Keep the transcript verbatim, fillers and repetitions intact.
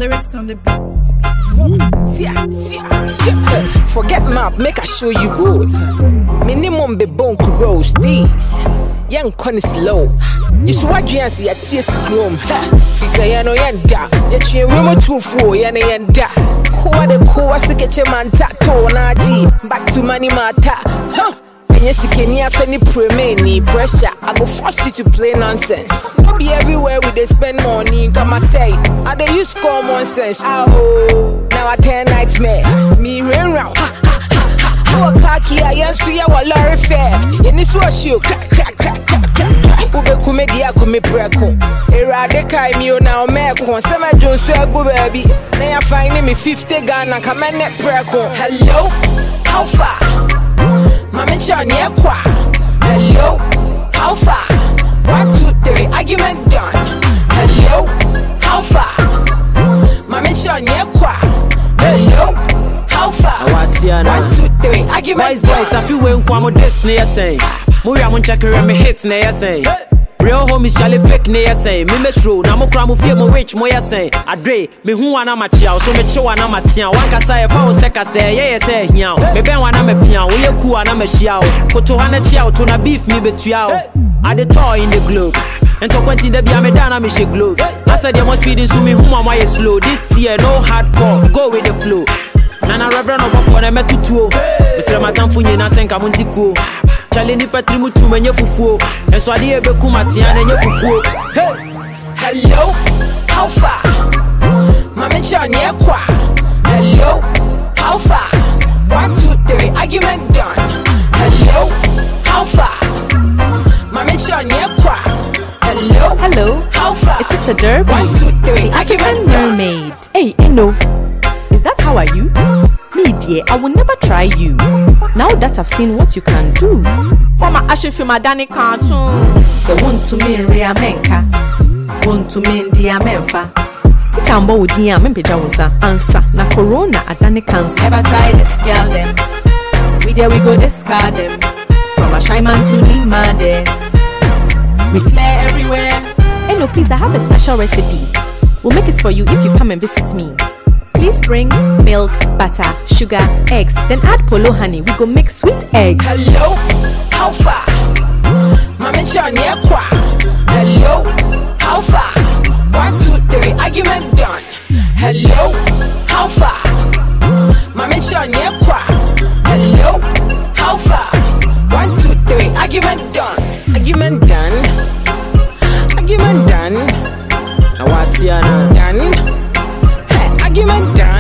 lyrics on the beat. Yeah, yeah. Forget map, make I show you road. Minimum be bone roast these. Young con is slow. You saw what you see at C S Chrome. She say, I know yanda. Yet you remember two four, yana yanda. Koa de koa, sikeche man tato na G. Back to money mata. Huh? Yes, you can't have any pressure. I go force you to play nonsense. Don't be everywhere we they spend money. Come and say, I they use common sense. Oh, now I turn nightmare. Me rain round. Ha ha ha ha. Oh, khaki, I am see our lorry fair. In this wash you crack crack crack crack crack. Ube kumedia kume breko. Era de kai mi o na o meko. Sema Jones so go baby. Now you find me fifty Ghana. Come and net breko. Hello, how far? Mama John, yeah, qua. Hello, how far? One, two, three, argument done. Hello, how far? Mama John, yeah, qua. Hello, how far? One, two, three, argument done. Boys, I feel when Kwamo Disney, I say. Muya mun check around me hits, nay, I say. Real homies shall fake nay, I say. Me miss road, now mo cram feel mo rich, mo ya say. Adre, me who wana ma chia, so me show wana ma tia. One ka say, fa o seka say, yeah, say, hiao. Me ben wana me pian, we ye ku wana me shiao. Koto wana chia, to na beef me betuao. I the toy in the globe. And to quentin the bia me dana me she gloves. I said you must feed in so me who am I slow. This year no hardcore, go with the flow. Nana reverend over for them to two. Mister Matan Funye na senka muntiko. Chale ni patri mutu menye fufuo. And so I did a kumatian and ye fufuo. Hello, how far? Mama John, yeah, qua. Hello, how far? One, two, three, argument done. Hello, how far? Mama John, yeah, qua. Hello, hello, how far? It's Sister Derby. One, two, three, argument done. Mermaid. Hey, Eno, is that how are you? Me dear, I will never try you. Now that I've seen what you can do. Mama, I should feel my Danny cartoon. So want to me ria menka. Want to me dia menfa. Tikambo udia mempeja unsa. Answer na corona adani cancer. Never try this girl them. We there we go discard them. From a shy man to Lima there. We clear everywhere. Hey no, please, I have a special recipe. We'll make it for you if you come and visit me. Please bring milk, butter, sugar, eggs, then add polo honey. We go make sweet eggs. Hello, how far? Mama John, yeah, qua. Hello, how far? One, two, three, argument done. Hello, how far? Mama John, yeah, qua. Hello, how far? One, two, three, argument done. Argument done. Argument done. Now what's your name? Done. Argument done.